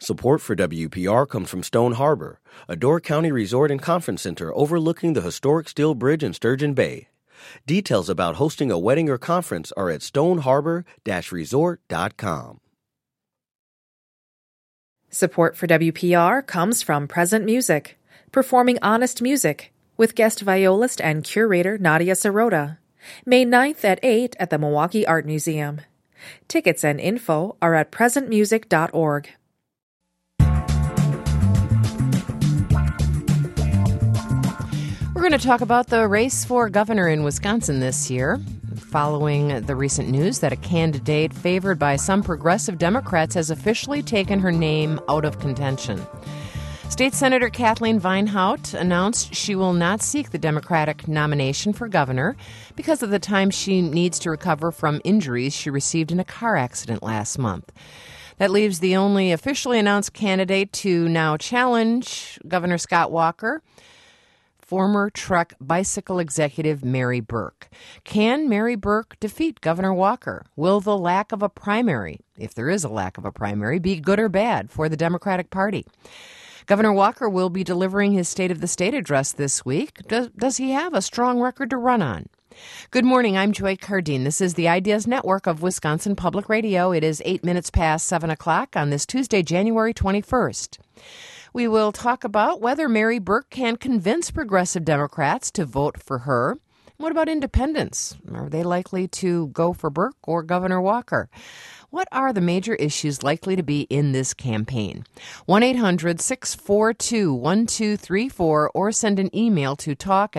Support for WPR comes from Stone Harbor, a Door County resort and conference center overlooking the historic Steel Bridge in Sturgeon Bay. Details about hosting a wedding or conference are at stoneharbor-resort.com. Support for WPR comes from Present Music, performing honest music, with guest violist and curator Nadia Sirota. May 9th at 8 at the Milwaukee Art Museum. Tickets and info are at presentmusic.org. We're going to talk about the race for governor in Wisconsin this year, following the recent news that a candidate favored by some progressive Democrats has officially taken her name out of contention. State Senator Kathleen Vinehout announced she will not seek the Democratic nomination for governor because of the time she needs to recover from injuries she received in a car accident last month. That leaves the only officially announced candidate to now challenge Governor Scott Walker, former truck bicycle executive Mary Burke. Can Mary Burke defeat Governor Walker? Will the lack of a primary, if there is a lack of a primary, be good or bad for the Democratic Party? Governor Walker will be delivering his State of the State address this week. Does he have a strong record to run on? Good morning. I'm Joy Cardine. This is the Ideas Network of Wisconsin Public Radio. It is 8 minutes past 7 o'clock on this Tuesday, January 21st. We will talk about whether Mary Burke can convince progressive Democrats to vote for her. What about independents? Are they likely to go for Burke or Governor Walker? What are the major issues likely to be in this campaign? 1-800-642-1234 or send an email to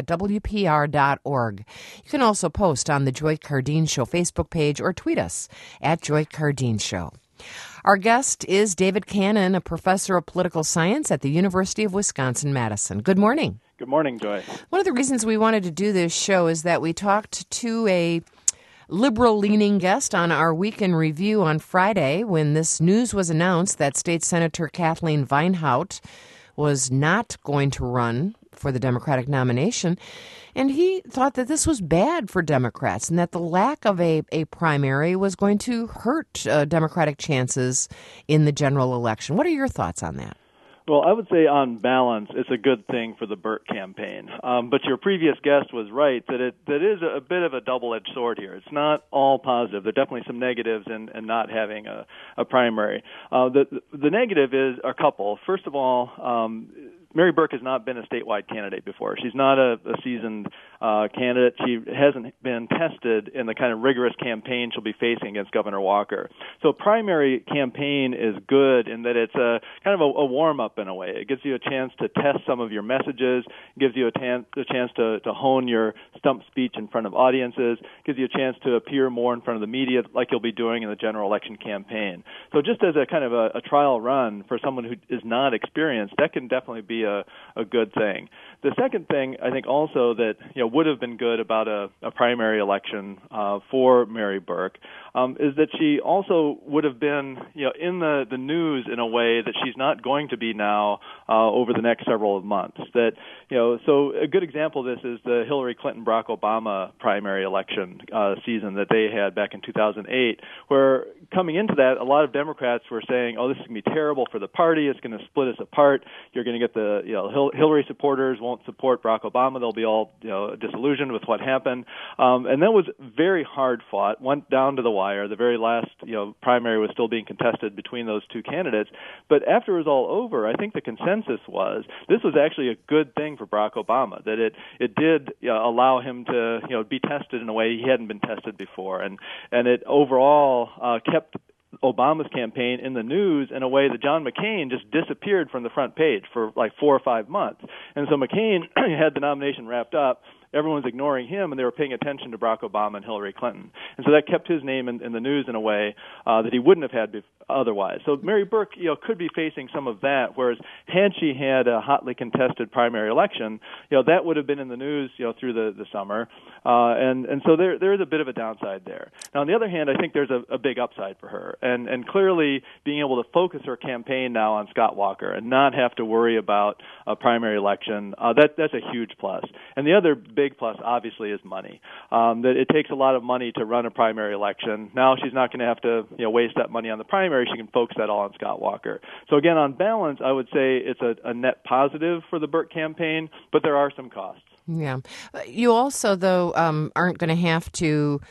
talk@wpr.org. You can also post on the Joy Cardine Show Facebook page or tweet us at Joy Cardine Show. Our guest is David Cannon, a professor of political science at the University of Wisconsin-Madison. Good morning. Good morning, Joy. One of the reasons we wanted to do this show is that we talked to a liberal-leaning guest on our Week in Review on Friday when this news was announced that State Senator Kathleen Vinehout was not going to run for the Democratic nomination. And he thought that this was bad for Democrats and that the lack of a primary was going to hurt Democratic chances in the general election. What are your thoughts on that? Well, I would say on balance, it's a good thing for the Burke campaign. But your previous guest was right that it is a bit of a double-edged sword here. It's not all positive. There are definitely some negatives in not having a primary. The negative is a couple. First of all, Mary Burke has not been a statewide candidate before. She's not a seasoned candidate. She hasn't been tested in the kind of rigorous campaign she'll be facing against Governor Walker. So primary campaign is good in that it's a kind of a warm-up in a way. It gives you a chance to test some of your messages, gives you a chance to hone your stump speech in front of audiences, gives you a chance to appear more in front of the media like you'll be doing in the general election campaign. So just as a kind of a trial run for someone who is not experienced, that can definitely be a good thing. The second thing I think also that would have been good about a primary election for Mary Burke is that she also would have been in the news in a way that she's not going to be now over the next several months. That so a good example of this is the Hillary Clinton Barack Obama primary election season that they had back in 2008, where coming into that, a lot of Democrats were saying, "Oh, this is going to be terrible for the party. It's going to split us apart. You're going to get the Hillary supporters won't support Barack Obama. They'll be all disillusioned with what happened." And that was very hard fought. Went down to the wire. The very last primary was still being contested between those two candidates. But after it was all over, I think the consensus was this was actually a good thing for Barack Obama, that it did allow him to be tested in a way he hadn't been tested before, and it overall kept Obama's campaign in the news in a way that John McCain just disappeared from the front page for like 4 or 5 months. And so McCain had the nomination wrapped up. Everyone's ignoring him, and they were paying attention to Barack Obama and Hillary Clinton. And so that kept his name in the news in a way that he wouldn't have had otherwise. So Mary Burke, could be facing some of that, whereas had she had a hotly contested primary election, that would have been in the news, through the summer. And so there is a bit of a downside there. Now, on the other hand, I think there's a big upside for her. And clearly being able to focus her campaign now on Scott Walker and not have to worry about a primary election, that's a huge plus. And the other big plus, obviously, is money. That it takes a lot of money to run a primary election. Now she's not going to have to waste that money on the primary primary, she can focus that all on Scott Walker. So again, on balance, I would say it's a net positive for the Burke campaign, but there are some costs. Yeah. You also, though, aren't going to have to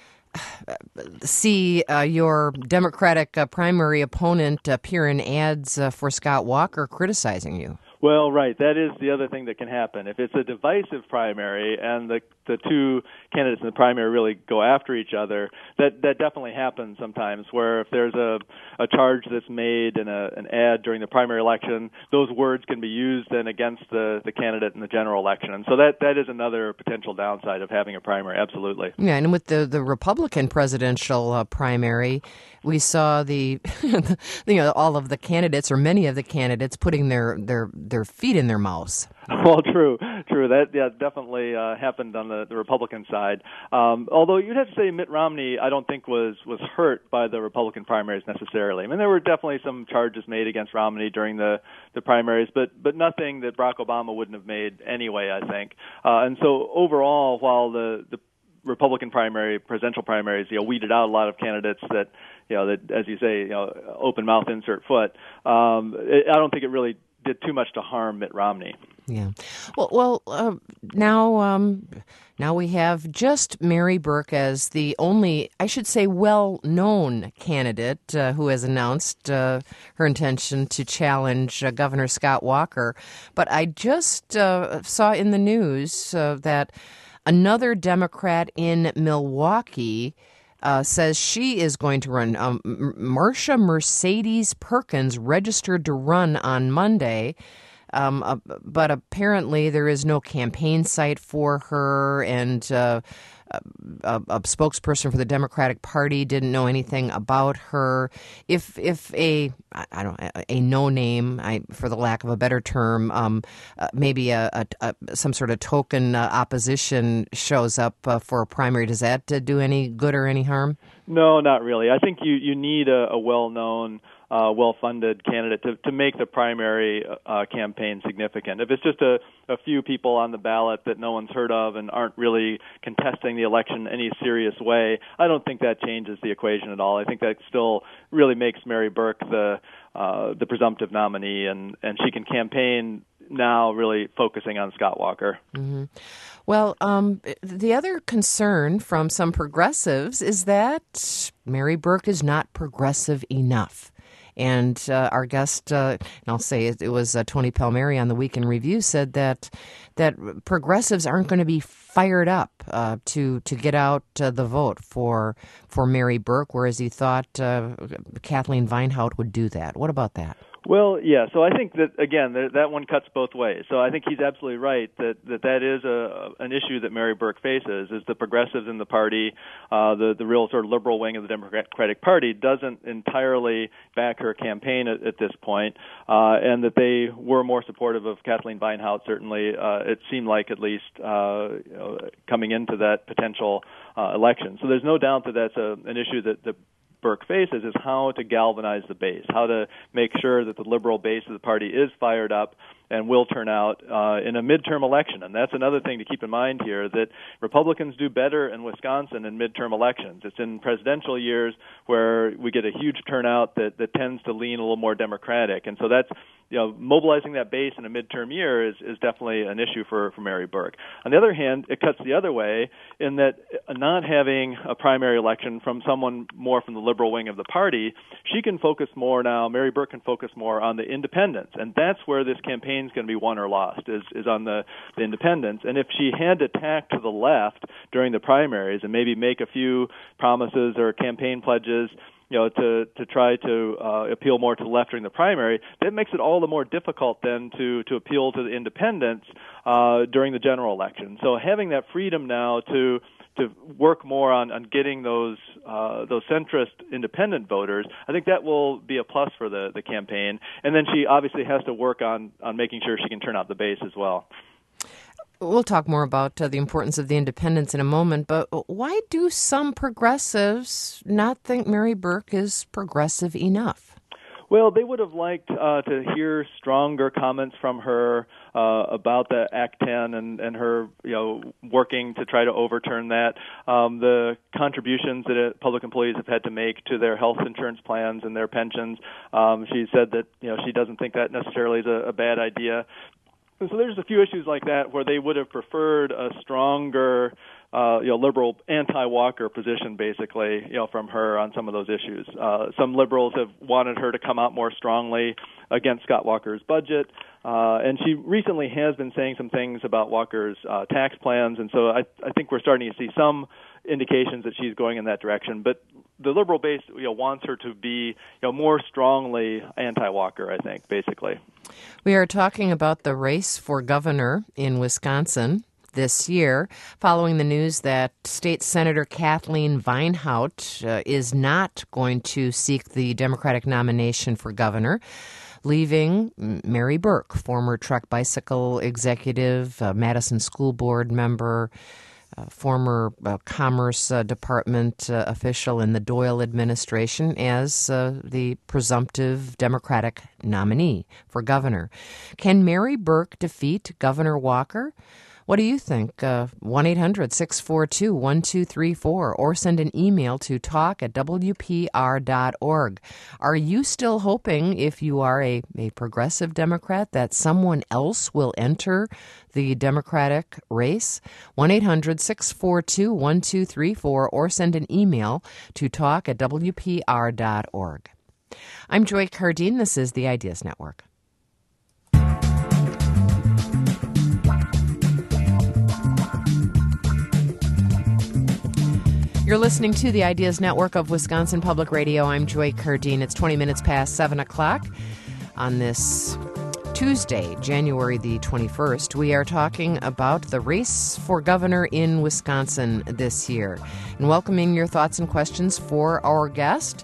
see your Democratic primary opponent appear in ads for Scott Walker criticizing you. Well, right. That is the other thing that can happen. If it's a divisive primary and the two candidates in the primary really go after each other, that definitely happens sometimes, where if there's a charge that's made in an ad during the primary election, those words can be used then against the candidate in the general election. And so that is another potential downside of having a primary, absolutely. Yeah, and with the Republican presidential primary, we saw all of the candidates, or many of the candidates, putting their feet in their mouths. Well, true. That definitely happened on the Republican side. Although you'd have to say Mitt Romney, I don't think was hurt by the Republican primaries necessarily. I mean, there were definitely some charges made against Romney during the primaries, but nothing that Barack Obama wouldn't have made anyway, I think. And so overall, while the Republican presidential primaries, weeded out a lot of candidates that as you say, open mouth, insert foot. I don't think it really did too much to harm Mitt Romney. Yeah. Well, now we have just Mary Burke as the only, I should say, well-known candidate who has announced her intention to challenge Governor Scott Walker. But I just saw in the news that another Democrat in Milwaukee says she is going to run. Marsha Mercedes Perkins registered to run on Monday, but apparently there is no campaign site for her, and a spokesperson for the Democratic Party didn't know anything about her. If a no name, for the lack of a better term, maybe some sort of token opposition shows up for a primary, does that do any good or any harm? No, not really. I think you need a well-known, well-funded candidate to make the primary campaign significant. If it's just a few people on the ballot that no one's heard of and aren't really contesting the election in any serious way, I don't think that changes the equation at all. I think that still really makes Mary Burke the presumptive nominee, and she can campaign now really focusing on Scott Walker. Mm-hmm. Well, the other concern from some progressives is that Mary Burke is not progressive enough. And our guest, and I'll say it was Tony Palmieri on the Week in Review, said that progressives aren't going to be fired up to get out the vote for Mary Burke, whereas he thought Kathleen Vinehout would do that. What about that? Well, yeah. So I think that, again, that one cuts both ways. So I think he's absolutely right that is an issue that Mary Burke faces, is the progressives in the party, the real sort of liberal wing of the Democratic Party doesn't entirely back her campaign at this point, and that they were more supportive of Kathleen Vinehout, certainly. It seemed like, at least, coming into that potential election. So there's no doubt that that's an issue that Burke faces, is how to galvanize the base, how to make sure that the liberal base of the party is fired up and will turn out in a midterm election. And that's another thing to keep in mind here, that Republicans do better in Wisconsin in midterm elections. It's in presidential years where we get a huge turnout that tends to lean a little more Democratic. And so that's, mobilizing that base in a midterm year is definitely an issue for Mary Burke. On the other hand, it cuts the other way in that not having a primary election from someone more from the liberal wing of the party, she can focus more now, Mary Burke can focus more on the independents. And that's where this campaign is going to be won or lost, is on the independents. And if she had to tack to the left during the primaries and maybe make a few promises or campaign pledges, to try to appeal more to the left during the primary, that makes it all the more difficult then to appeal to the independents during the general election. So having that freedom now to work more on getting those centrist independent voters, I think that will be a plus for the campaign. And then she obviously has to work on making sure she can turn out the base as well. We'll talk more about the importance of the independents in a moment, but why do some progressives not think Mary Burke is progressive enough? Well, they would have liked to hear stronger comments from her about the Act 10 and her, working to try to overturn that. The contributions that public employees have had to make to their health insurance plans and their pensions. She said that she doesn't think that necessarily is a bad idea. And so there's a few issues like that where they would have preferred a stronger liberal anti-Walker position, basically, from her on some of those issues. Some liberals have wanted her to come out more strongly against Scott Walker's budget, and she recently has been saying some things about Walker's tax plans, and so I think we're starting to see some indications that she's going in that direction. But the liberal base, wants her to be, more strongly anti-Walker, I think, basically. We are talking about the race for governor in Wisconsin this year, following the news that State Senator Kathleen Vinehout is not going to seek the Democratic nomination for governor, leaving Mary Burke, former truck bicycle executive, Madison School Board member, former Commerce Department official in the Doyle administration, as the presumptive Democratic nominee for governor. Can Mary Burke defeat Governor Walker? What do you think? 1-800-642-1234 or send an email to talk@wpr.org. Are you still hoping, if you are a progressive Democrat, that someone else will enter the Democratic race? 1-800-642-1234 or send an email to talk@wpr.org. I'm Joy Cardine. This is the Ideas Network. You're listening to the Ideas Network of Wisconsin Public Radio. I'm Joy Cardine. It's 20 minutes past 7 o'clock on this Tuesday, January the 21st. We are talking about the race for governor in Wisconsin this year and welcoming your thoughts and questions for our guest.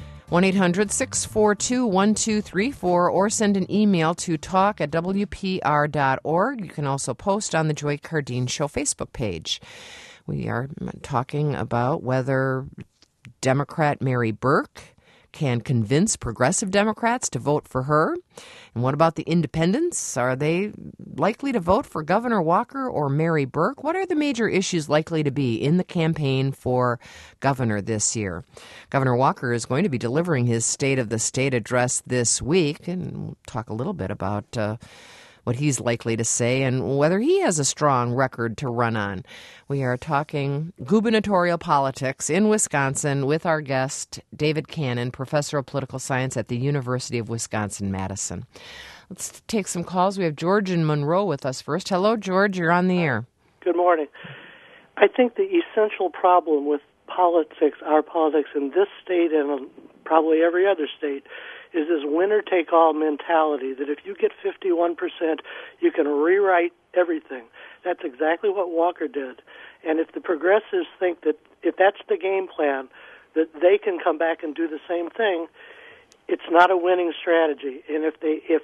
1-800-642-1234 or send an email to talk@wpr.org. You can also post on the Joy Cardine Show Facebook page. We are talking about whether Democrat Mary Burke can convince progressive Democrats to vote for her. And what about the independents? Are they likely to vote for Governor Walker or Mary Burke? What are the major issues likely to be in the campaign for governor this year? Governor Walker is going to be delivering his State of the State address this week, and we'll talk a little bit about what he's likely to say and whether he has a strong record to run on. We are talking gubernatorial politics in Wisconsin with our guest, David Cannon, professor of political science at the University of Wisconsin-Madison. Let's take some calls. We have George in Monroe with us first. Hello, George. You're on the air. Good morning. I think the essential problem with politics, our politics in this state and probably every other state, is this winner-take-all mentality that if you get 51%, you can rewrite everything. That's exactly what Walker did. And if the progressives think that if that's the game plan, that they can come back and do the same thing, it's not a winning strategy. And if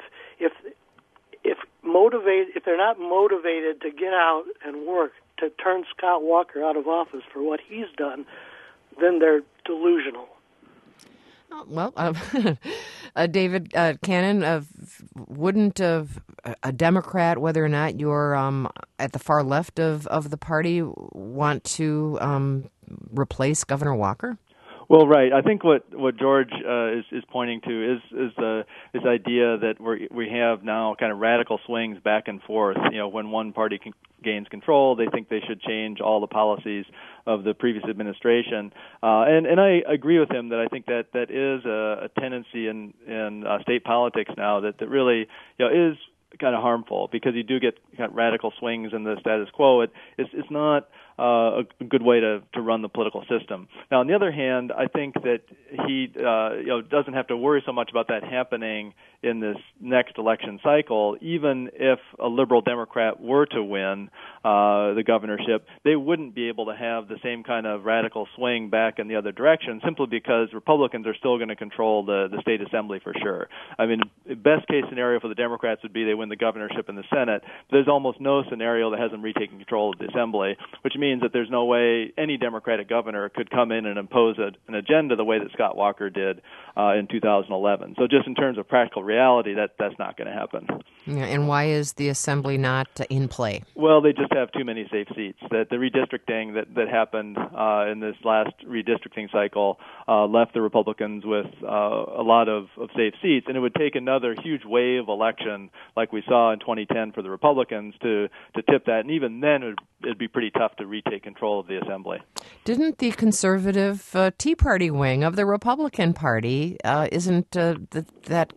they're not motivated to get out and work to turn Scott Walker out of office for what he's done, then they're delusional. Well, David Cannon, wouldn't a Democrat, whether or not you're at the far left of the party, want to replace Governor Walker? Well, right. I think what George is pointing to is this idea that we have now kind of radical swings back and forth. When one party gains control, they think they should change all the policies of the previous administration. And I agree with him that I think that is a tendency in state politics now that really is kind of harmful, because you do get kind of radical swings in the status quo. It's not a good way to run the political system. Now, on the other hand, I think that he doesn't have to worry so much about that happening in this next election cycle. Even if a liberal Democrat were to win the governorship, they wouldn't be able to have the same kind of radical swing back in the other direction, simply because Republicans are still going to control the state assembly for sure. I mean, best case scenario for the Democrats would be they win the governorship and the Senate. There's almost no scenario that has them retaking control of the assembly, which means that there's no way any Democratic governor could come in and impose an agenda the way that Scott Walker did in 2011. So just in terms of practical reality, that's not going to happen. Yeah, and why is the Assembly not in play? Well, they just have too many safe seats. That the redistricting that happened in this last redistricting cycle left the Republicans with a lot of safe seats, and it would take another huge wave election like we saw in 2010 for the Republicans to tip that, and even then it'd be pretty tough to retake control of the Assembly. Didn't the conservative Tea Party wing of the Republican Party isn't that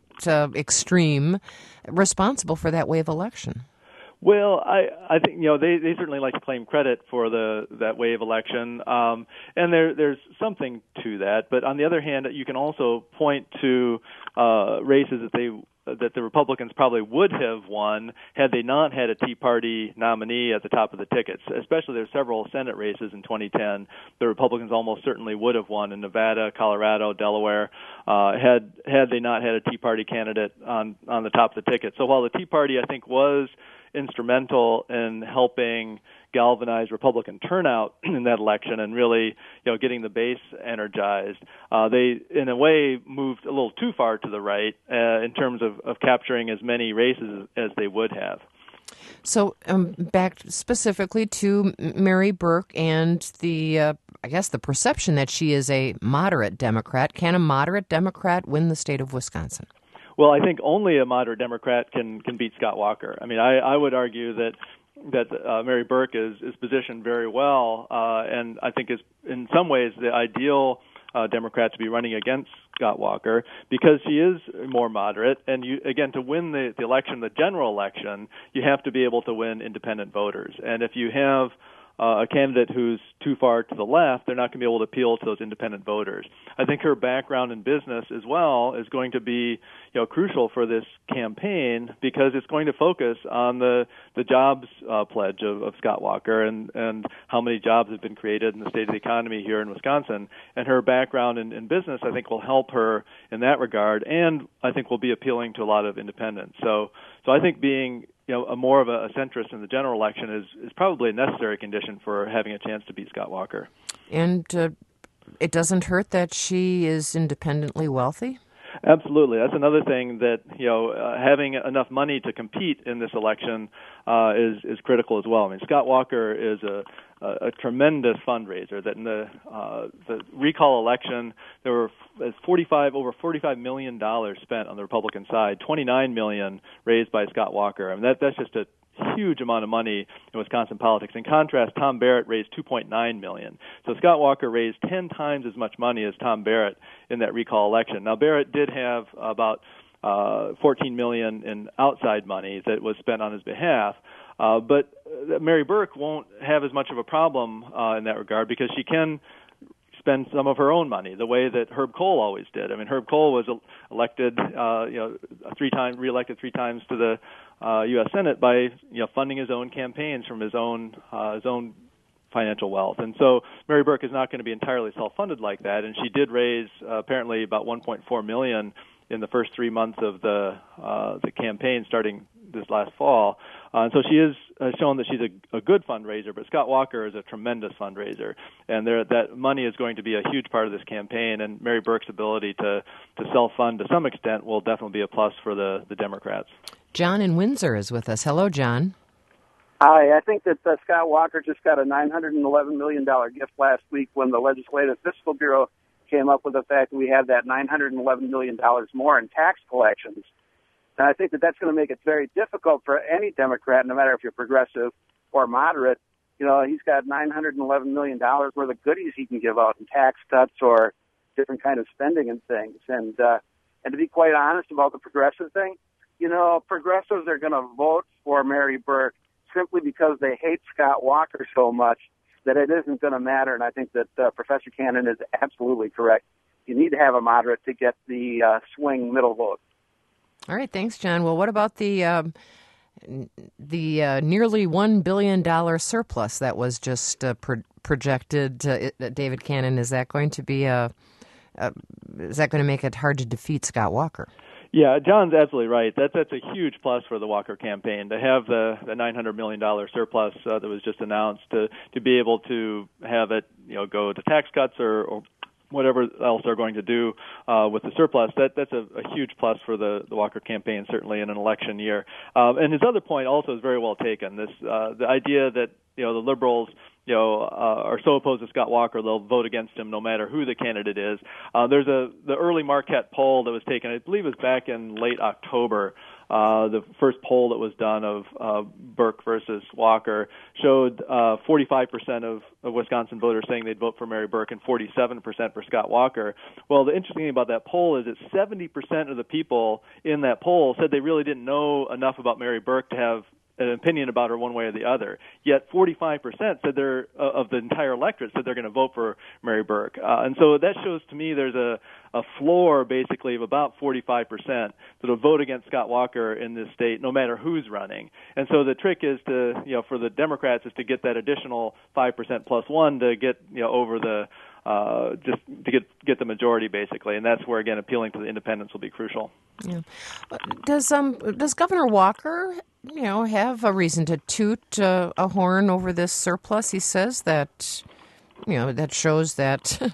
extreme responsible for that wave election? Well, I think they certainly like to claim credit for that wave election, and there's something to that. But on the other hand, you can also point to races that the Republicans probably would have won had they not had a Tea Party nominee at the top of the tickets. Especially there's several Senate races in 2010 the Republicans almost certainly would have won in Nevada, Colorado, Delaware, had they not had a Tea Party candidate on the top of the ticket. So while the Tea Party, I think, was instrumental in helping galvanize Republican turnout in that election and really, getting the base energized, they, in a way, moved a little too far to the right in terms of capturing as many races as they would have. So back specifically to Mary Burke and the perception that she is a moderate Democrat. Can a moderate Democrat win the state of Wisconsin? Well, I think only a moderate Democrat can beat Scott Walker. I mean, I would argue that Mary Burke is positioned very well, and I think is in some ways the ideal Democrat to be running against Scott Walker because she is more moderate. And to win the election, the general election, you have to be able to win independent voters. And if you have a candidate who's too far to the left, they're not going to be able to appeal to those independent voters. I think her background in business as well is going to be, crucial for this campaign because it's going to focus on the jobs pledge of Scott Walker and how many jobs have been created in the state of the economy here in Wisconsin. And her background in business, I think, will help her in that regard, and I think will be appealing to a lot of independents. So I think being more of a centrist in the general election is probably a necessary condition for having a chance to beat Scott Walker. And it doesn't hurt that she is independently wealthy? Absolutely. That's another thing that, having enough money to compete in this election is critical as well. I mean, Scott Walker is a tremendous fundraiser. That in the recall election, there were over $45 million spent on the Republican side, $29 million raised by Scott Walker. I mean, that's just a huge amount of money in Wisconsin politics. In contrast, Tom Barrett raised $2.9 million. So Scott Walker raised 10 times as much money as Tom Barrett in that recall election. Now, Barrett did have about $14 million in outside money that was spent on his behalf, but Mary Burke won't have as much of a problem in that regard because she can spend some of her own money the way that Herb Kohl always did. I mean, Herb Kohl was elected, reelected 3 times to the U.S. Senate by funding his own campaigns from his own financial wealth. And so Mary Burke is not going to be entirely self-funded like that. And she did raise apparently about $1.4 million in the first 3 months of the campaign starting this last fall. And so she is shown that she's a good fundraiser, but Scott Walker is a tremendous fundraiser. And that money is going to be a huge part of this campaign, and Mary Burke's ability to self-fund to some extent will definitely be a plus for the Democrats. John in Windsor is with us. Hello, John. Hi. I think that Scott Walker just got a $911 million gift last week when the Legislative Fiscal Bureau came up with the fact that we have that $911 million more in tax collections. And I think that that's going to make it very difficult for any Democrat, no matter if you're progressive or moderate. He's got $911 million worth of goodies he can give out in tax cuts or different kind of spending and things. And to be quite honest about the progressive thing, progressives are going to vote for Mary Burke simply because they hate Scott Walker so much that it isn't going to matter. And I think that Professor Cannon is absolutely correct. You need to have a moderate to get the swing middle vote. All right, thanks, John. Well, what about the nearly $1 billion surplus that was just projected? David Cannon, is that going to be is that going to make it hard to defeat Scott Walker? Yeah, John's absolutely right. That's a huge plus for the Walker campaign to have the $900 million surplus that was just announced, to be able to have it go to tax cuts or whatever else they're going to do with the surplus. That's a huge plus for the Walker campaign, certainly in an election year. And his other point also is very well taken. This the idea that the liberals are so opposed to Scott Walker they'll vote against him no matter who the candidate is. There's the early Marquette poll that was taken, I believe it was back in late October. The first poll that was done of Burke versus Walker showed 45% of Wisconsin voters saying they'd vote for Mary Burke and 47% for Scott Walker. Well, the interesting thing about that poll is that 70% of the people in that poll said they really didn't know enough about Mary Burke to have an opinion about her one way or the other. Yet 45% said of the entire electorate said they're going to vote for Mary Burke. And so that shows to me there's a floor basically of about 45% that'll vote against Scott Walker in this state no matter who's running. And so the trick is to, for the Democrats is to get that additional 5% plus one to get, over the just to get the majority basically, and that's where again appealing to the independents will be crucial. Yeah. Does Governor Walker, have a reason to toot a horn over this surplus? He says that, that shows that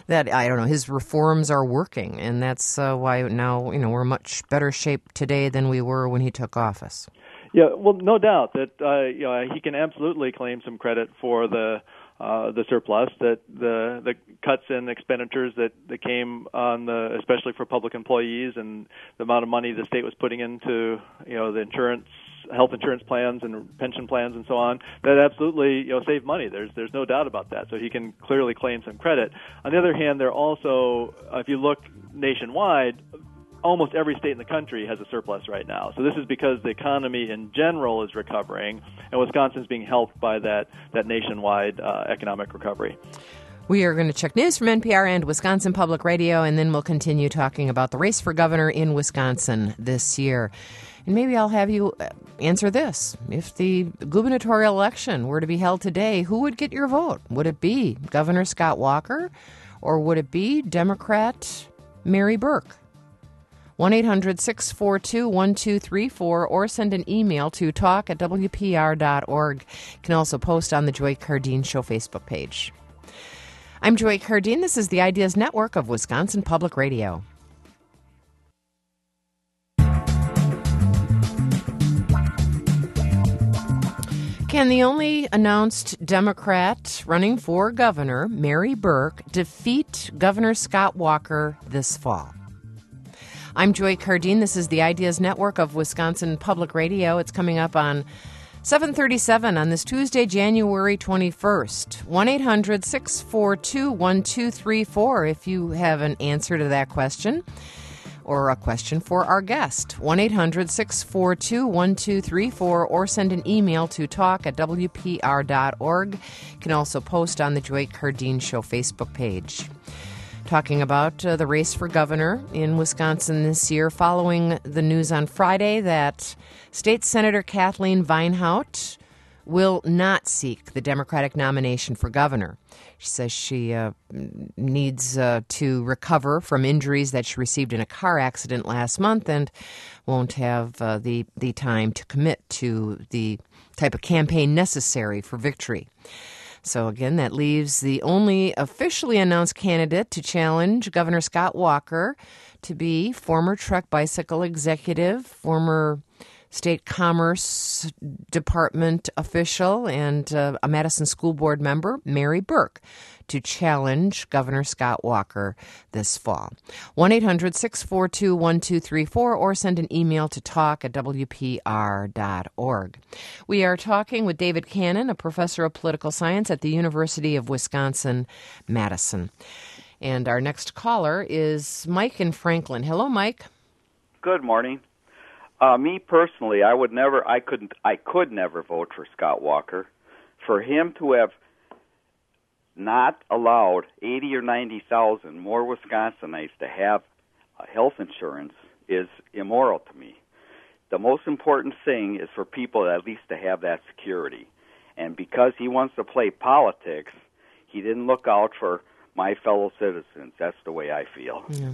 I don't know, his reforms are working, and that's why now we're in much better shape today than we were when he took office. Yeah, well, no doubt that he can absolutely claim some credit for the surplus, that the cuts in expenditures that came on especially for public employees, and the amount of money the state was putting into the health insurance plans and pension plans and so on, that absolutely saved money. There's no doubt about that. So he can clearly claim some credit. On the other hand, there also, if you look nationwide, almost every state in the country has a surplus right now. So this is because the economy in general is recovering, and Wisconsin is being helped by that nationwide economic recovery. We are going to check news from NPR and Wisconsin Public Radio, and then we'll continue talking about the race for governor in Wisconsin this year. And maybe I'll have you answer this. If the gubernatorial election were to be held today, who would get your vote? Would it be Governor Scott Walker, or would it be Democrat Mary Burke? 1-800-642-1234, or send an email to talk@wpr.org. You can also post on the Joy Cardeen Show Facebook page. I'm Joy Cardeen. This is the Ideas Network of Wisconsin Public Radio. Can the only announced Democrat running for governor, Mary Burke, defeat Governor Scott Walker this fall? I'm Joy Cardeen. This is the Ideas Network of Wisconsin Public Radio. It's coming up on 7:37 on this Tuesday, January 21st. 1-800-642-1234 if you have an answer to that question or a question for our guest. 1-800-642-1234, or send an email to talk@wpr.org. You can also post on the Joy Cardeen Show Facebook page. Talking about the race for governor in Wisconsin this year, following the news on Friday that State Senator Kathleen Vinehout will not seek the Democratic nomination for governor. She says she needs to recover from injuries that she received in a car accident last month and won't have the time to commit to the type of campaign necessary for victory. So again, that leaves the only officially announced candidate to challenge Governor Scott Walker to be former truck bicycle executive, former State Commerce Department official, and a Madison School Board member, Mary Burke, to challenge Governor Scott Walker this fall. 1-800-642-1234, or send an email to talk@wpr.org. We are talking with David Cannon, a professor of political science at the University of Wisconsin-Madison. And our next caller is Mike in Franklin. Hello, Mike. Good morning. Me personally, I could never vote for Scott Walker. For him to have not allowed 80 or 90,000 more Wisconsinites to have health insurance is immoral to me. The most important thing is for people at least to have that security. And because he wants to play politics, he didn't look out for my fellow citizens. That's the way I feel. Yeah.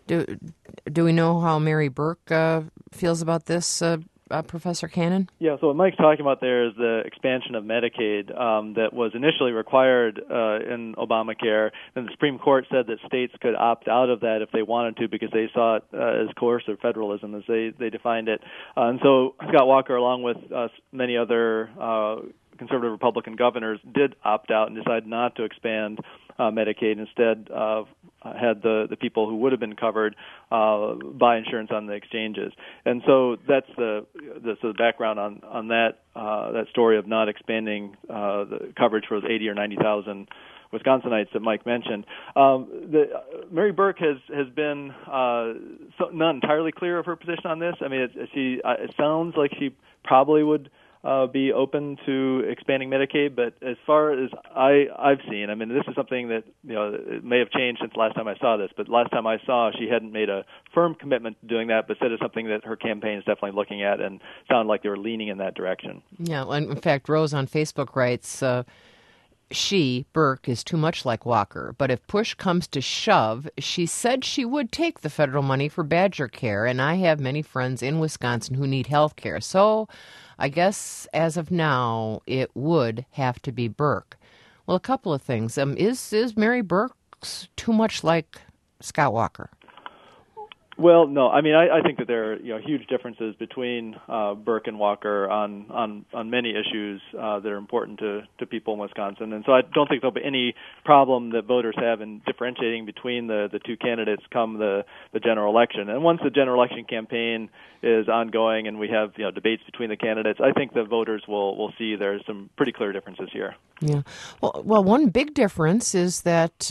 Do we know how Mary Burke feels about this, Professor Cannon? Yeah, so what Mike's talking about there is the expansion of Medicaid that was initially required in Obamacare. And the Supreme Court said that states could opt out of that if they wanted to because they saw it as coercive federalism, as they defined it. And so Scott Walker, along with many other conservative Republican governors, did opt out and decided not to expand Medicaid. Instead, had the people who would have been covered buy insurance on the exchanges. And so that's the background on that story of not expanding the coverage for the 80 or 90,000 Wisconsinites that Mike mentioned. Mary Burke has been not entirely clear of her position on this. I mean, it sounds like she probably would be open to expanding Medicaid, but as far as I've seen, I mean, this is something that, it may have changed since the last time I saw this, but last time I saw, she hadn't made a firm commitment to doing that, but said it's something that her campaign is definitely looking at and sounded like they were leaning in that direction. Yeah, and in fact, Rose on Facebook writes, she, Burke, is too much like Walker, but if push comes to shove, she said she would take the federal money for Badger Care, and I have many friends in Wisconsin who need health care. So I guess as of now, it would have to be Burke. Well, a couple of things. Is Mary Burke too much like Scott Walker? Well, no. I mean, I think that there are huge differences between Burke and Walker on many issues that are important to people in Wisconsin, and so I don't think there'll be any problem that voters have in differentiating between the two candidates come the general election. And once the general election campaign is ongoing and we have debates between the candidates, I think the voters will see there's some pretty clear differences here. Yeah. Well, one big difference is that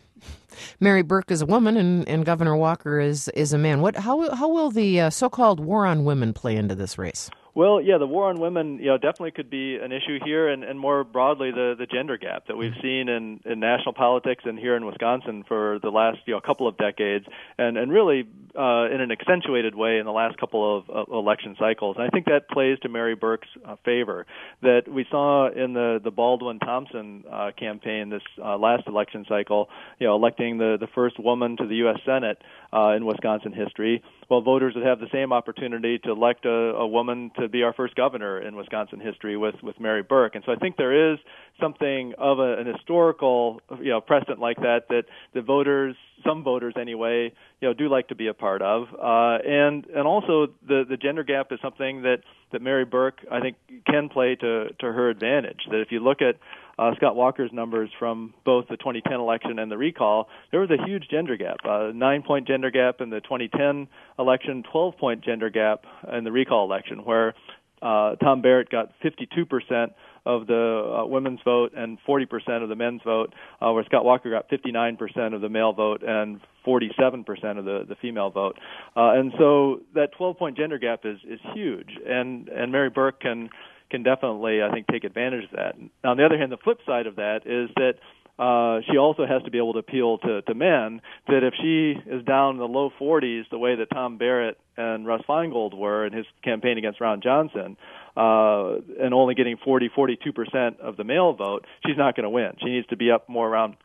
Mary Burke is a woman and Governor Walker is a man. How will the so-called war on women play into this race? Well, yeah, the war on women, definitely could be an issue here, and more broadly, the gender gap that we've seen in national politics and here in Wisconsin for the last couple of decades, and really in an accentuated way in the last couple of election cycles. And I think that plays to Mary Burke's favor. That we saw in the Baldwin-Thompson campaign this last election cycle, electing the first woman to the U.S. Senate in Wisconsin history. Well, voters would have the same opportunity to elect a woman to be our first governor in Wisconsin history with Mary Burke. And so I think there is something of an historical precedent like that the voters, some voters anyway, do like to be a part of. And also the gender gap is something that Mary Burke, I think, can play to her advantage. That if you look at Scott Walker's numbers from both the 2010 election and the recall, there was a huge gender gap, 9-point gender gap in the 2010 election, 12-point gender gap in the recall election, where Tom Barrett got 52% of the women's vote and 40% of the men's vote, where Scott Walker got 59% of the male vote and 47% of the female vote. And so that 12-point gender gap is huge, and Mary Burke can definitely, I think, take advantage of that. Now, on the other hand, the flip side of that is that she also has to be able to appeal to men, that if she is down in the low 40s the way that Tom Barrett and Russ Feingold were in his campaign against Ron Johnson, and only getting 42% of the male vote, she's not going to win. She needs to be up more around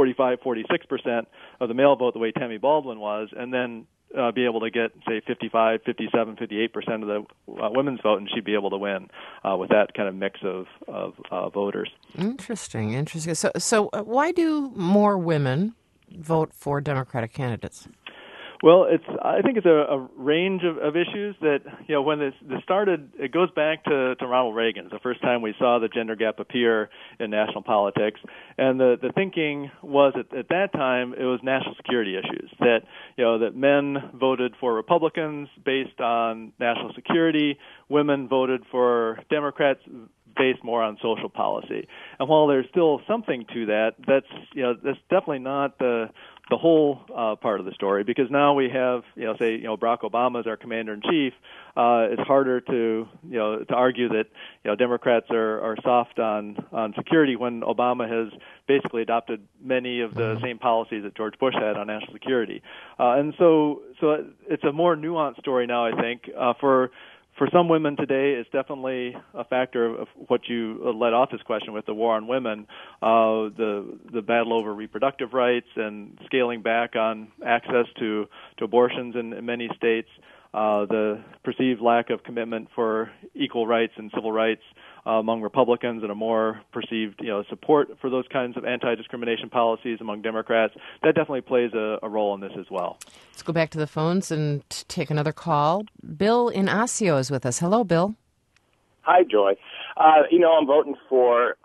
46% of the male vote the way Tammy Baldwin was, and then be able to get, say, 55, 57, 58% of the women's vote, and she'd be able to win with that kind of mix of voters. Interesting. So why do more women vote for Democratic candidates? Well, I think it's a range of issues that, when this started, it goes back to Ronald Reagan. It's the first time we saw the gender gap appear in national politics. And the thinking was at that time it was national security issues, that, that men voted for Republicans based on national security, women voted for Democrats based more on social policy. And while there's still something to that, that's definitely not the whole part of the story, because now we have, say, Barack Obama as our commander-in-chief. It's harder to argue that, Democrats are soft on security when Obama has basically adopted many of the same policies that George Bush had on national security. And so it's a more nuanced story now, I think, for For some women today, it's definitely a factor of what you led off this question with, the war on women, the battle over reproductive rights and scaling back on access to abortions in many states, the perceived lack of commitment for equal rights and civil rights among Republicans, and a more perceived support for those kinds of anti-discrimination policies among Democrats. That definitely plays a role in this as well. Let's go back to the phones and take another call. Bill in Osseo is with us. Hello, Bill. Hi, Joy. I'm voting for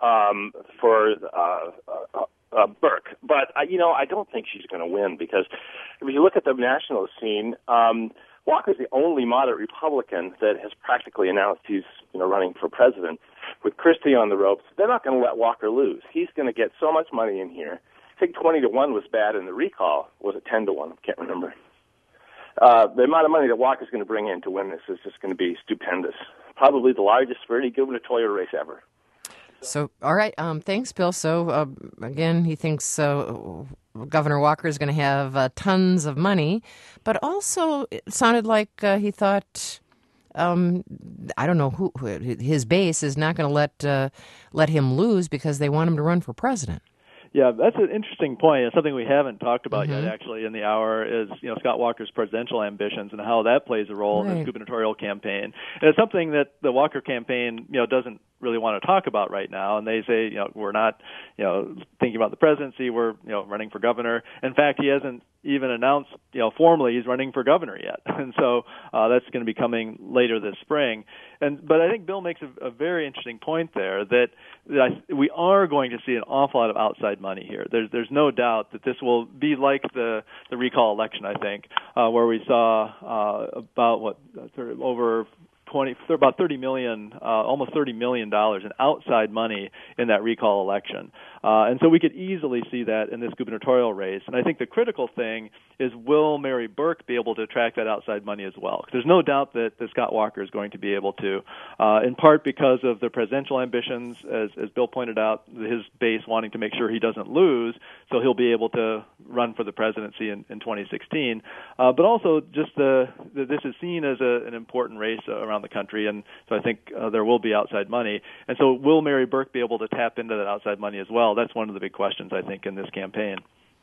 Burke, but I don't think she's going to win, because if you look at the national scene, Walker's the only moderate Republican that has practically announced he's running for president. With Christie on the ropes, they're not going to let Walker lose. He's going to get so much money in here. I think 20-1 was bad in the recall. Was it 10-1? I can't remember. The amount of money that Walker's going to bring in to win this is just going to be stupendous. Probably the largest for any gubernatorial race ever. So, all right. Thanks, Bill. So, again, he thinks Governor Walker is going to have tons of money, but also it sounded like he thought, I don't know who his base is not going to let him lose because they want him to run for president. Yeah, that's an interesting point. It's something we haven't talked about yet, actually, in the hour, is Scott Walker's presidential ambitions and how that plays a role in his gubernatorial campaign. And it's something that the Walker campaign, doesn't really want to talk about right now. And they say, we're not, thinking about the presidency. We're, running for governor. In fact, he hasn't even announced, formally he's running for governor yet. And so that's going to be coming later this spring. But I think Bill makes a very interesting point there that we are going to see an awful lot of outside money here. There's no doubt that this will be like the recall election, I think, where we saw about about $30 million, almost $30 million in outside money in that recall election. And so we could easily see that in this gubernatorial race. And I think the critical thing is, will Mary Burke be able to attract that outside money as well? There's no doubt that Scott Walker is going to be able to, in part because of the presidential ambitions, as Bill pointed out, his base wanting to make sure he doesn't lose, so he'll be able to run for the presidency in 2016. But also just this is seen as an important race around the country, and so I think there will be outside money. And so will Mary Burke be able to tap into that outside money as well? That's one of the big questions, I think, in this campaign.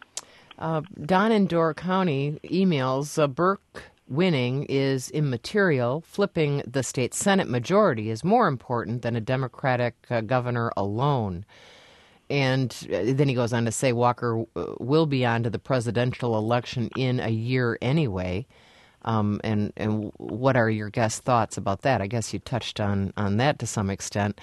Don in Door County emails, Burke winning is immaterial. Flipping the state Senate majority is more important than a Democratic governor alone. And then he goes on to say Walker will be on to the presidential election in a year anyway. And what are your guest thoughts about that? I guess you touched on that to some extent.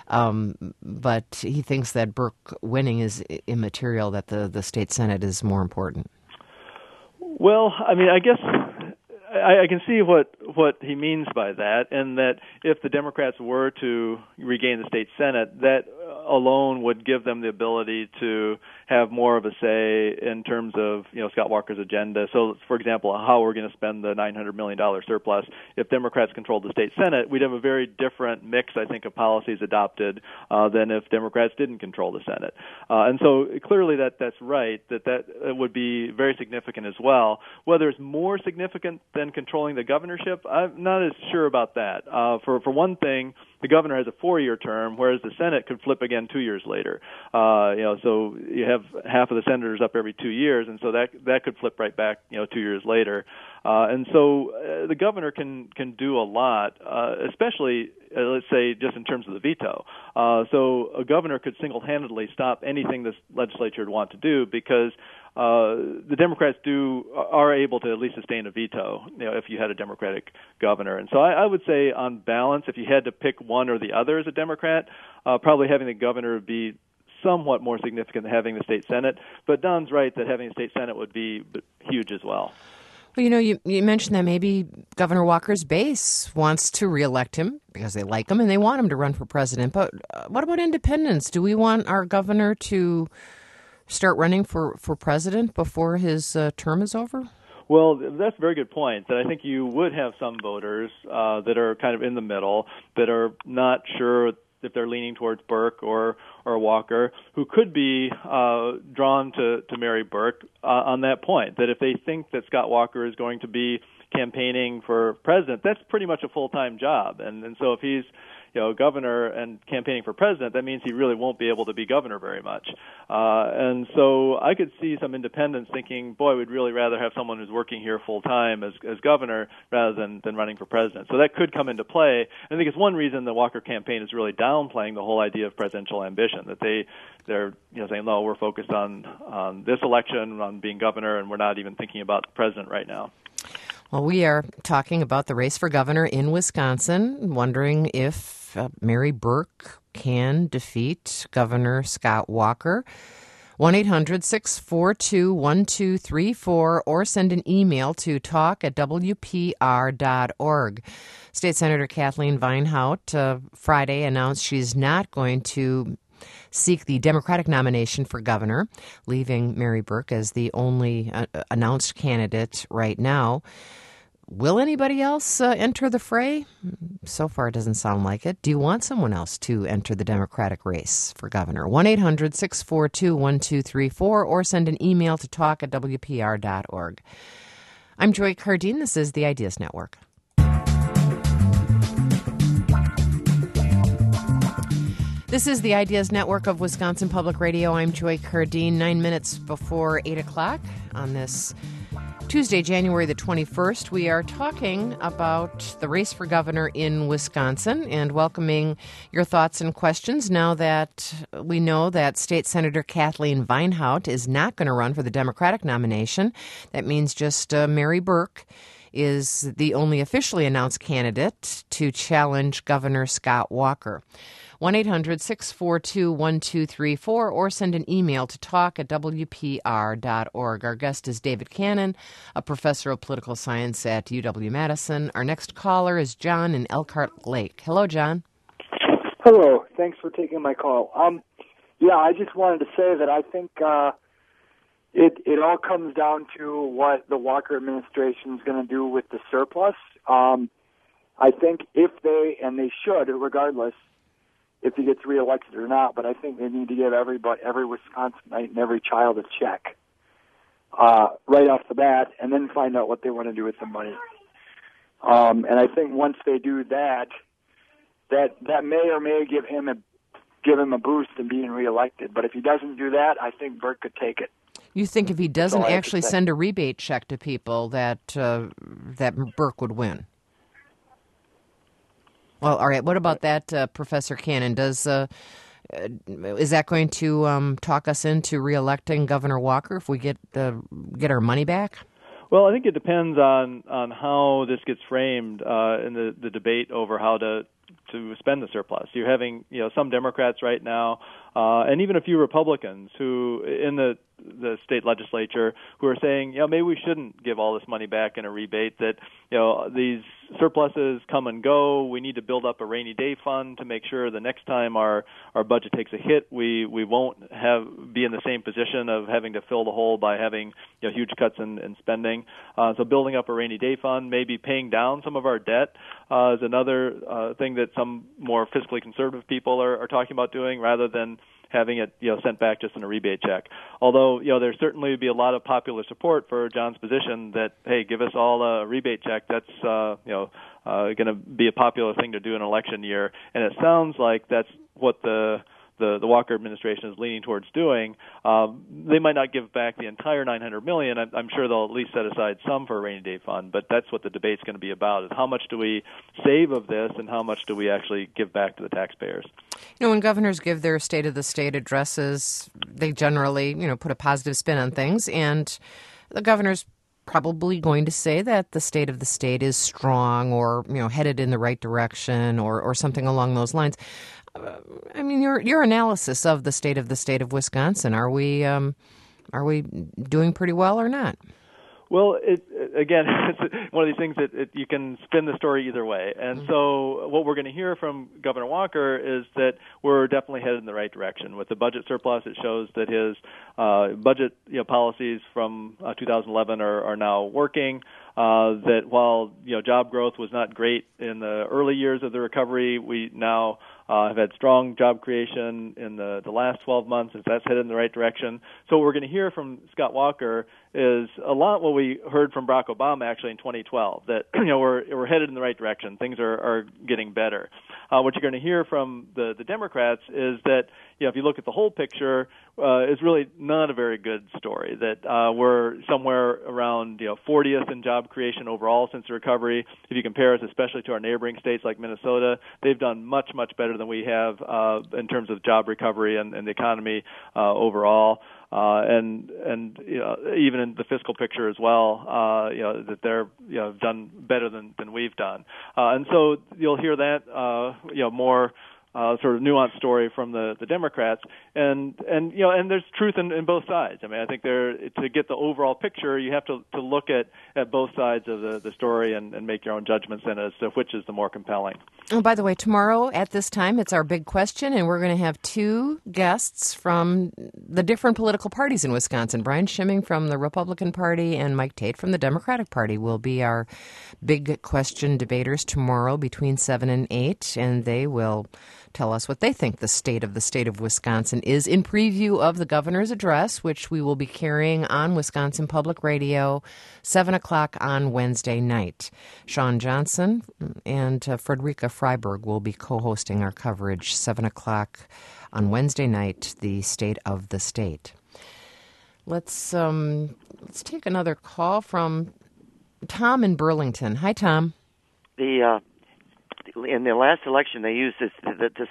But he thinks that Burke winning is immaterial, that the state Senate is more important. Well, I mean, I guess I can see what he means by that, and that if the Democrats were to regain the state Senate, that alone would give them the ability to have more of a say in terms of Scott Walker's agenda. So, for example, how we're going to spend the $900 million surplus. If Democrats controlled the state Senate, we'd have a very different mix, I think, of policies adopted than if Democrats didn't control the Senate. And so clearly that's right, that would be very significant as well. Whether it's more significant than controlling the governorship, I'm not as sure about that. For one thing, the governor has a 4-year term, whereas the Senate could flip again 2 years later. So you have half of the senators up every 2 years, and so that could flip right back 2 years later. And so the governor can do a lot, especially, let's say, just in terms of the veto. So a governor could single-handedly stop anything this legislature would want to do, because the Democrats are able to at least sustain a veto, if you had a Democratic governor. And so I would say, on balance, if you had to pick one or the other as a Democrat, probably having the governor be somewhat more significant than having the state Senate. But Don's right that having a state Senate would be huge as well. Well, you mentioned that maybe Governor Walker's base wants to reelect him because they like him and they want him to run for president. But what about independents? Do we want our governor to start running for president before his term is over? Well, that's a very good point. That I think you would have some voters that are kind of in the middle, that are not sure if they're leaning towards Burke or Walker, who could be drawn to Mary Burke on that point, that if they think that Scott Walker is going to be campaigning for president, that's pretty much a full-time job. And so if he's governor and campaigning for president, that means he really won't be able to be governor very much. And so I could see some independents thinking, boy, we'd really rather have someone who's working here full time as governor rather than running for president. So that could come into play. And I think it's one reason the Walker campaign is really downplaying the whole idea of presidential ambition, that they're saying, no, we're focused on this election, on being governor, and we're not even thinking about the president right now. Well, we are talking about the race for governor in Wisconsin, wondering if Mary Burke can defeat Governor Scott Walker. 1-800-642-1234 or send an email to talk@wpr.org. State Senator Kathleen Vinehout Friday announced she's not going to seek the Democratic nomination for governor, leaving Mary Burke as the only announced candidate right now. Will anybody else enter the fray? So far, it doesn't sound like it. Do you want someone else to enter the Democratic race for governor? 1-800-642-1234 or send an email to talk@wpr.org. I'm Joy Cardine. This is the Ideas Network. This is the Ideas Network of Wisconsin Public Radio. I'm Joy Cardine, 9 minutes before 8 o'clock on this Tuesday, January the 21st. We are talking about the race for governor in Wisconsin and welcoming your thoughts and questions now that we know that State Senator Kathleen Vinehout is not going to run for the Democratic nomination. That means just Mary Burke is the only officially announced candidate to challenge Governor Scott Walker. 1-800-642-1234 or send an email to talk@wpr.org. Our guest is David Cannon, a professor of political science at UW-Madison. Our next caller is John in Elkhart Lake. Hello, John. Hello. Thanks for taking my call. I just wanted to say that I think it all comes down to what the Walker administration is going to do with the surplus. I think if they should, regardless, if he gets reelected or not, but I think they need to give every Wisconsinite and every child a check right off the bat, and then find out what they want to do with the money. And I think once they do that may or may give him a boost in being reelected. But if he doesn't do that, I think Burke could take it. You think if he doesn't actually send a rebate check to people that Burke would win? Well, all right. What about that, Professor Cannon? Is that going to talk us into reelecting Governor Walker if we get our money back? Well, I think it depends on how this gets framed in the debate over how to spend the surplus. You're having some Democrats right now, and even a few Republicans who in the state legislature who are saying, maybe we shouldn't give all this money back in a rebate, that these surpluses come and go. We need to build up a rainy day fund to make sure the next time our budget takes a hit, we won't be in the same position of having to fill the hole by having huge cuts in spending. So building up a rainy day fund, maybe paying down some of our debt is another thing that some more fiscally conservative people are talking about doing, rather than having it sent back just in a rebate check. Although there certainly would be a lot of popular support for John's position that, hey, give us all a rebate check. That's going to be a popular thing to do in an election year, and it sounds like that's what the Walker administration is leaning towards doing. They might not give back the entire $900 million. I'm sure they'll at least set aside some for a rainy day fund, but that's what the debate's going to be about, is how much do we save of this and how much do we actually give back to the taxpayers. When governors give their State of the State addresses, they generally, put a positive spin on things, and the governor's probably going to say that the state of the state is strong or, headed in the right direction or something along those lines. I mean, your analysis of the state of Wisconsin, are we doing pretty well or not? Well, it's one of these things that you can spin the story either way. And so what we're going to hear from Governor Walker is that we're definitely headed in the right direction. With the budget surplus, it shows that his budget policies from 2011 are now working. that while job growth was not great in the early years of the recovery, we now have had strong job creation in the last 12 months, and that's headed in the right direction. So what we're going to hear from Scott Walker is a lot what we heard from Barack Obama actually in 2012, that we're headed in the right direction. Things are getting better. What you're going to hear from the Democrats is that if you look at the whole picture, it's really not a very good story. That we're somewhere around 40th in job creation overall since the recovery. If you compare us especially to our neighboring states like Minnesota, they've done much better than we have in terms of job recovery and the economy overall. And even in the fiscal picture as well, that they're done better than we've done, and so you'll hear that more sort of nuanced story from the Democrats, and there's truth in both sides. I mean, I think to get the overall picture, you have to look at both sides of the story and make your own judgments then as to which is the more compelling. Oh, by the way, tomorrow at this time, it's our big question, and we're going to have two guests from the different political parties in Wisconsin. Brian Schimming from the Republican Party and Mike Tate from the Democratic Party will be our big question debaters tomorrow between 7 and 8, and they will tell us what they think the state of Wisconsin is in preview of the governor's address, which we will be carrying on Wisconsin Public Radio, 7 o'clock on Wednesday night. Sean Johnson and Frederica Freiberg will be co-hosting our coverage, 7 o'clock on Wednesday night, the state of the state. Let's take another call from Tom in Burlington. Hi, Tom. In the last election, they used the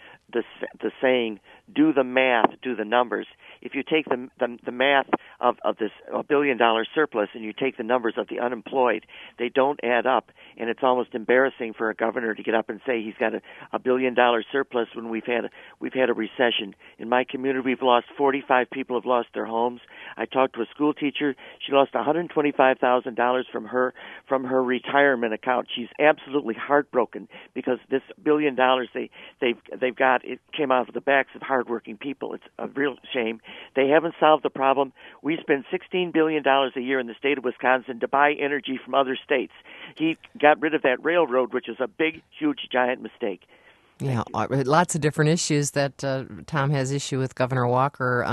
saying, "Do the math, do the numbers." If you take the math of this $1 billion surplus and you take the numbers of the unemployed, they don't add up, and it's almost embarrassing for a governor to get up and say he's got a $1 billion surplus when we've had a recession. In my community, we've lost 45 people have lost their homes. I talked to a school teacher; she lost $125,000 from her retirement account. She's absolutely heartbroken because this $1 billion they've got, it came out of the backs of hardworking people. It's a real shame. They haven't solved the problem. We spend $16 billion a year in the state of Wisconsin to buy energy from other states. He got rid of that railroad, which is a big, huge, giant mistake. Yeah, lots of different issues that Tom has issue with Governor Walker.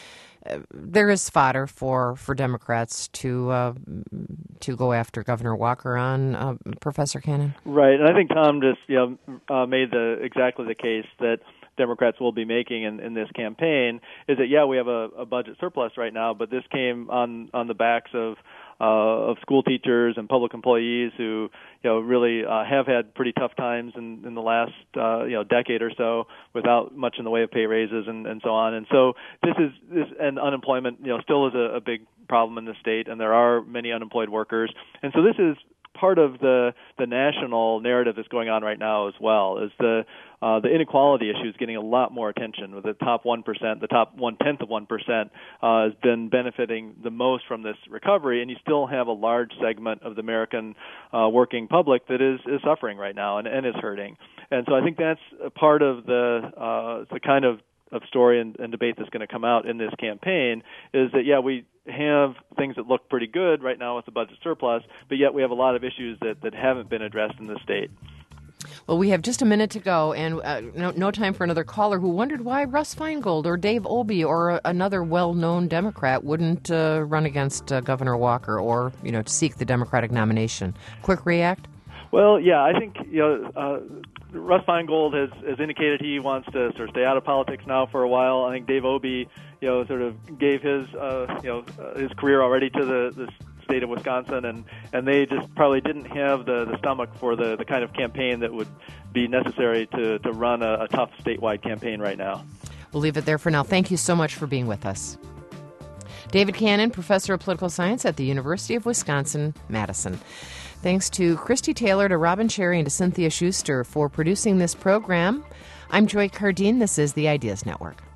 There is fodder for Democrats to go after Governor Walker on, Professor Cannon. Right, and I think Tom just made exactly the case that Democrats will be making in this campaign is that we have a budget surplus right now, but this came on the backs of school teachers and public employees who really have had pretty tough times in the last decade or so without much in the way of pay raises and so on. And so this and unemployment still is a big problem in the state, and there are many unemployed workers. And so this is part of the national narrative that's going on right now as well, is the inequality issue is getting a lot more attention. With the top 1%, the top 1/10 of 1% has been benefiting the most from this recovery, and you still have a large segment of the American working public that is suffering right now and is hurting. And so I think that's a part of the kind of story and debate that's going to come out in this campaign is that, we have things that look pretty good right now with the budget surplus, but yet we have a lot of issues that haven't been addressed in the state. Well, we have just a minute to go, and no time for another caller who wondered why Russ Feingold or Dave Obey or another well-known Democrat wouldn't run against Governor Walker or, to seek the Democratic nomination. Quick react? Well, I think, Russ Feingold has indicated he wants to sort of stay out of politics now for a while. I think Dave Obey, sort of gave his career already to the state of Wisconsin, and they just probably didn't have the stomach for the kind of campaign that would be necessary to run a tough statewide campaign right now. We'll leave it there for now. Thank you so much for being with us. David Cannon, Professor of Political Science at the University of Wisconsin-Madison. Thanks to Christy Taylor, to Robin Cherry, and to Cynthia Schuster for producing this program. I'm Joy Cardine. This is the Ideas Network.